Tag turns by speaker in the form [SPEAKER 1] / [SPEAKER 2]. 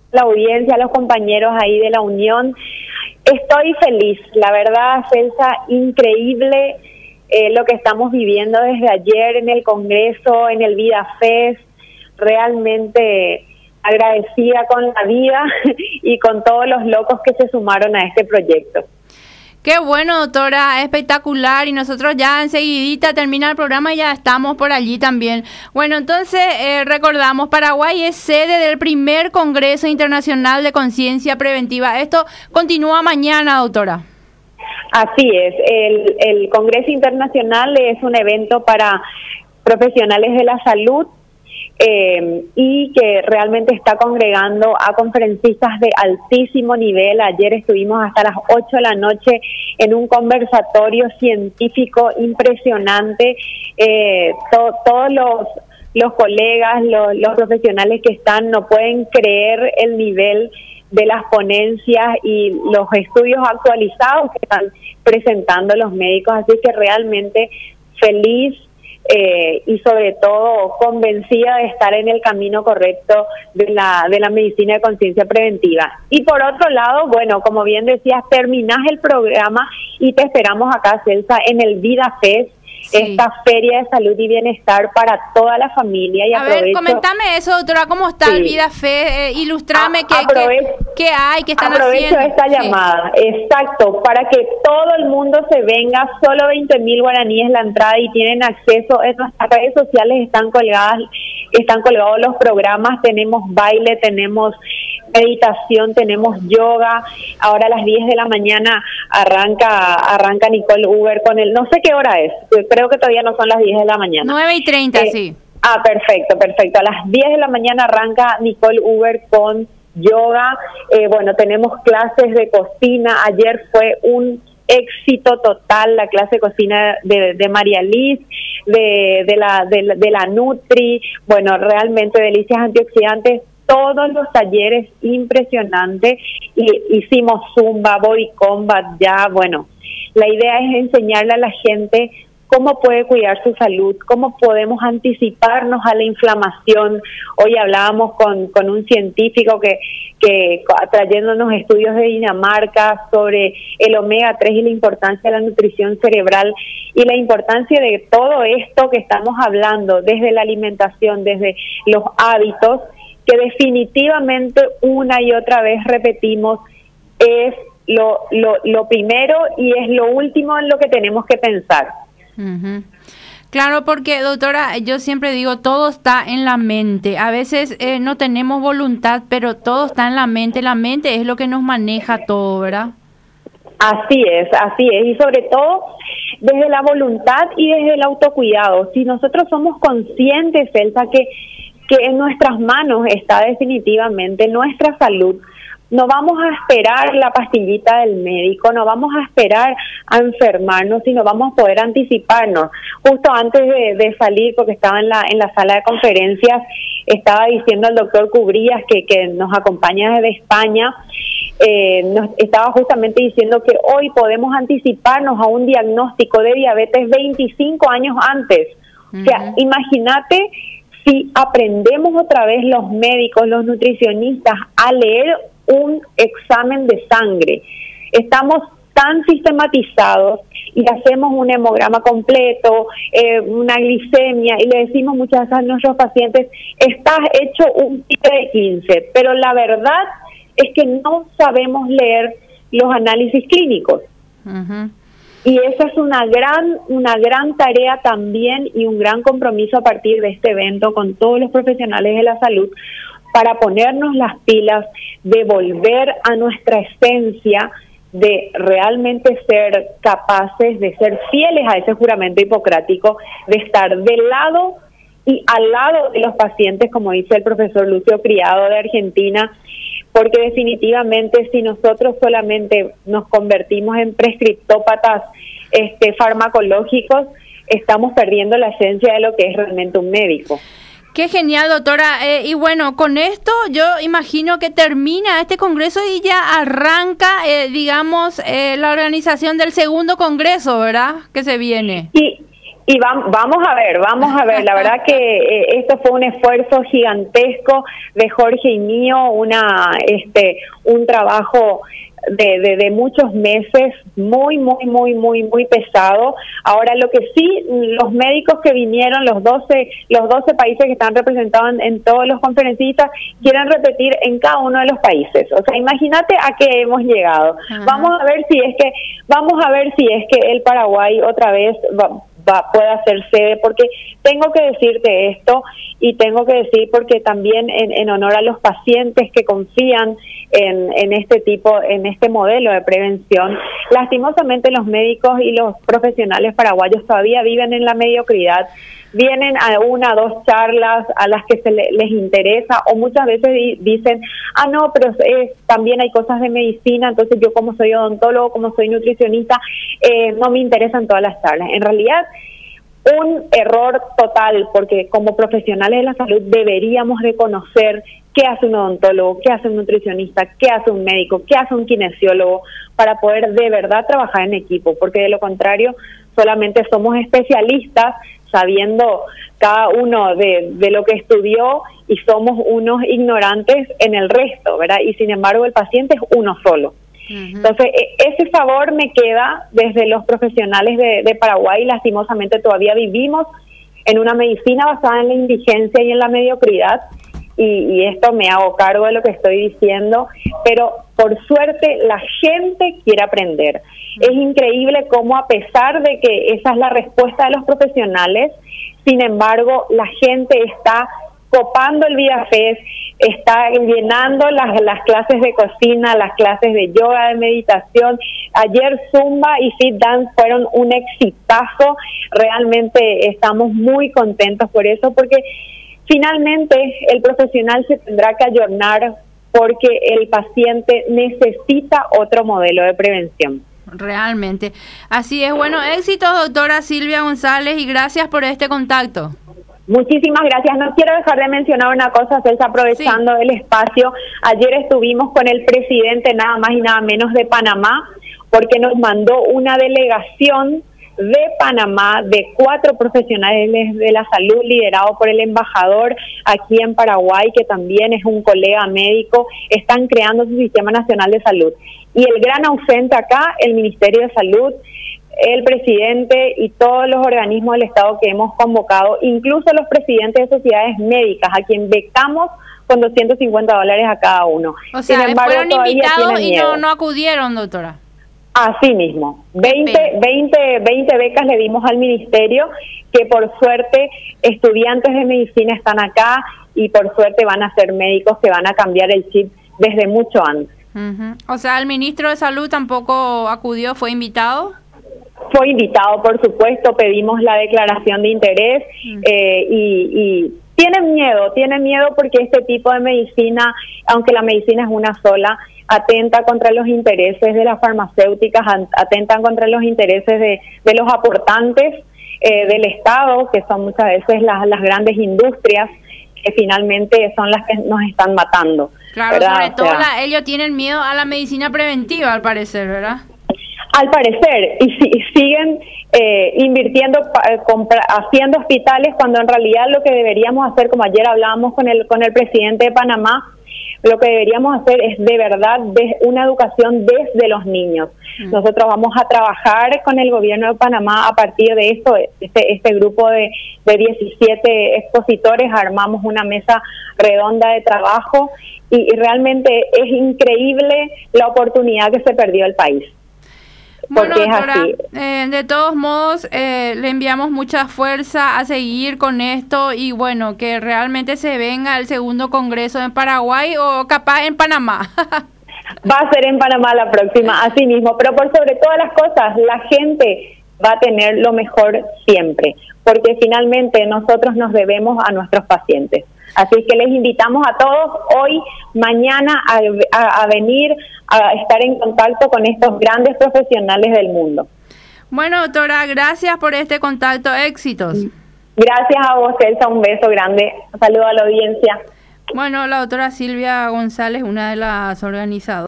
[SPEAKER 1] la audiencia, a los compañeros ahí de la Unión. Estoy feliz, la verdad, Celsa, increíble lo que estamos viviendo desde ayer en el Congreso, en el Vida Fest, realmente agradecida con la vida y con todos los locos que se sumaron a este proyecto.
[SPEAKER 2] Qué bueno, doctora, espectacular, y nosotros ya enseguidita termina el programa y ya estamos por allí también. Bueno, entonces recordamos, Paraguay es sede del primer Congreso Internacional de Conciencia Preventiva. Esto continúa mañana, doctora.
[SPEAKER 1] Así es, el Congreso Internacional es un evento para profesionales de la salud y que realmente está congregando a conferencistas de altísimo nivel. Ayer estuvimos hasta las 8 de la noche en un conversatorio científico impresionante. Todos los colegas, los profesionales que están no pueden creer el nivel de las ponencias y los estudios actualizados que están presentando los médicos, así que realmente feliz y sobre todo convencida de estar en el camino correcto de la medicina de conciencia preventiva. Y por otro lado, bueno, como bien decías, terminás el programa y te esperamos acá, Celsa, en el Vida Fest. Sí. Esta feria de salud y bienestar para toda la familia. Y
[SPEAKER 2] a ver, comentame eso, doctora, ¿cómo está el Vida Fest? Ilustrame qué hay, qué están haciendo.
[SPEAKER 1] Aprovecho esta llamada, exacto, para que todo el mundo se venga, solo 20.000 guaraníes la entrada y tienen acceso. En nuestras redes sociales están colgados los programas, tenemos baile, tenemos meditación, tenemos yoga. Ahora a las 10 de la mañana arranca Nicole Uber con no sé qué hora es, creo que todavía no son las 10 de la mañana.
[SPEAKER 2] 9:30, sí.
[SPEAKER 1] Perfecto. A las 10 de la mañana arranca Nicole Uber con yoga. Bueno, tenemos clases de cocina. Ayer fue un éxito total la clase de cocina de María Liz, de la Nutri. Bueno, realmente delicias antioxidantes. Todos los talleres impresionantes, y hicimos Zumba, Body Combat, bueno, la idea es enseñarle a la gente cómo puede cuidar su salud, cómo podemos anticiparnos a la inflamación. Hoy hablábamos con un científico que trayéndonos estudios de Dinamarca sobre el omega 3 y la importancia de la nutrición cerebral y la importancia de todo esto que estamos hablando, desde la alimentación, desde los hábitos, que definitivamente una y otra vez repetimos, es lo primero y es lo último en lo que tenemos que pensar.
[SPEAKER 2] Uh-huh. Claro, porque doctora, yo siempre digo, todo está en la mente. A veces no tenemos voluntad, pero todo está en la mente. La mente es lo que nos maneja todo, ¿verdad?
[SPEAKER 1] Así es. Y sobre todo desde la voluntad y desde el autocuidado. Si nosotros somos conscientes, Celsa, que en nuestras manos está definitivamente nuestra salud, no vamos a esperar la pastillita del médico, no vamos a esperar a enfermarnos, sino vamos a poder anticiparnos. Justo antes de salir, porque estaba en la sala de conferencias, estaba diciendo el doctor Cubrías, que nos acompaña desde España, nos estaba justamente diciendo que hoy podemos anticiparnos a un diagnóstico de diabetes 25 años antes. Uh-huh. O sea, imagínate si aprendemos otra vez los médicos, los nutricionistas, a leer un examen de sangre. Estamos tan sistematizados y hacemos un hemograma completo, una glicemia, y le decimos muchas veces a nuestros pacientes, estás hecho un tipo de 15, pero la verdad es que no sabemos leer los análisis clínicos. Uh-huh. Y esa es una gran tarea también y un gran compromiso a partir de este evento con todos los profesionales de la salud para ponernos las pilas, de volver a nuestra esencia, de realmente ser capaces de ser fieles a ese juramento hipocrático, de estar del lado y al lado de los pacientes, como dice el profesor Lucio Criado de Argentina, porque definitivamente si nosotros solamente nos convertimos en prescriptópatas farmacológicos, estamos perdiendo la esencia de lo que es realmente un médico.
[SPEAKER 2] Qué genial, doctora. Y bueno, con esto yo imagino que termina este congreso y ya arranca, la organización del segundo congreso, ¿verdad? Que se viene.
[SPEAKER 1] Y vamos a ver, la verdad que esto fue un esfuerzo gigantesco de Jorge y mío, un trabajo de muchos meses, muy pesado. Ahora, lo que sí, los médicos que vinieron, los 12 países que están representados en todos los conferencistas, quieren repetir en cada uno de los países. O sea, imagínate a qué hemos llegado. Ajá. Vamos a ver si es que el Paraguay otra vez pueda ser sede, porque tengo que decirte esto, y tengo que decir porque también en honor a los pacientes que confían en este modelo de prevención, lastimosamente los médicos y los profesionales paraguayos todavía viven en la mediocridad. Vienen a 1 o 2 charlas a las que les interesa, o muchas veces dicen, no, pero también hay cosas de medicina, entonces yo como soy odontólogo, como soy nutricionista, no me interesan todas las charlas. En realidad, un error total, porque como profesionales de la salud deberíamos reconocer qué hace un odontólogo, qué hace un nutricionista, qué hace un médico, qué hace un kinesiólogo, para poder de verdad trabajar en equipo, porque de lo contrario solamente somos especialistas sabiendo cada uno de lo que estudió, y somos unos ignorantes en el resto, ¿verdad? Y sin embargo el paciente es uno solo. Uh-huh. Entonces, ese sabor me queda desde los profesionales de Paraguay. Lastimosamente todavía vivimos en una medicina basada en la indigencia y en la mediocridad, y esto me hago cargo de lo que estoy diciendo, pero por suerte la gente quiere aprender. Es increíble cómo, a pesar de que esa es la respuesta de los profesionales, sin embargo la gente está copando el VidaFest, está llenando las clases de cocina, las clases de yoga, de meditación. Ayer Zumba y Fit Dance fueron un exitazo. Realmente estamos muy contentos por eso, porque finalmente el profesional se tendrá que ayornar, porque el paciente necesita otro modelo de prevención.
[SPEAKER 2] Realmente. Así es. Bueno, éxitos, doctora Silvia González, y gracias por este contacto.
[SPEAKER 1] Muchísimas gracias. No quiero dejar de mencionar una cosa, Celsa, aprovechando el espacio. Ayer estuvimos con el presidente, nada más y nada menos, de Panamá, porque nos mandó una delegación de Panamá de 4 profesionales de la salud, liderado por el embajador aquí en Paraguay, que también es un colega médico. Están creando su Sistema Nacional de Salud. Y el gran ausente acá, el Ministerio de Salud, el presidente y todos los organismos del Estado que hemos convocado, incluso los presidentes de sociedades médicas, a quien becamos con $250 a cada uno.
[SPEAKER 2] O sea, sin embargo, fueron invitados y no acudieron, doctora.
[SPEAKER 1] Así mismo, 20 becas le dimos al ministerio, que por suerte estudiantes de medicina están acá, y por suerte van a ser médicos que van a cambiar el chip desde mucho antes.
[SPEAKER 2] Uh-huh. O sea, el ministro de Salud tampoco acudió, ¿fue invitado?
[SPEAKER 1] Fue invitado, por supuesto. Pedimos la declaración de interés, y tienen miedo porque este tipo de medicina, aunque la medicina es una sola, atenta contra los intereses de las farmacéuticas, atentan contra los intereses de los aportantes del Estado, que son muchas veces las grandes industrias, que finalmente son las que nos están matando.
[SPEAKER 2] Claro, ¿verdad? Sobre todo ellos tienen miedo a la medicina preventiva, al parecer, ¿verdad?
[SPEAKER 1] Al parecer, y siguen invirtiendo, haciendo hospitales, cuando en realidad lo que deberíamos hacer, como ayer hablábamos con el presidente de Panamá, lo que deberíamos hacer es de verdad una educación desde los niños. Nosotros vamos a trabajar con el gobierno de Panamá a partir de esto. Este grupo de 17 expositores armamos una mesa redonda de trabajo, y realmente es increíble la oportunidad que se perdió el país.
[SPEAKER 2] Bueno, doctora, de todos modos, le enviamos mucha fuerza a seguir con esto, y bueno, que realmente se venga el segundo congreso en Paraguay, o capaz en Panamá.
[SPEAKER 1] Va a ser en Panamá la próxima, así mismo, pero por sobre todas las cosas, la gente va a tener lo mejor siempre, porque finalmente nosotros nos debemos a nuestros pacientes. Así que les invitamos a todos hoy, mañana, a venir a estar en contacto con estos grandes profesionales del mundo.
[SPEAKER 2] Bueno, doctora, gracias por este contacto. Éxitos.
[SPEAKER 1] Gracias a vos, Elsa. Un beso grande. Saludo a la audiencia.
[SPEAKER 2] Bueno, la doctora Silvia González, una de las organizadoras.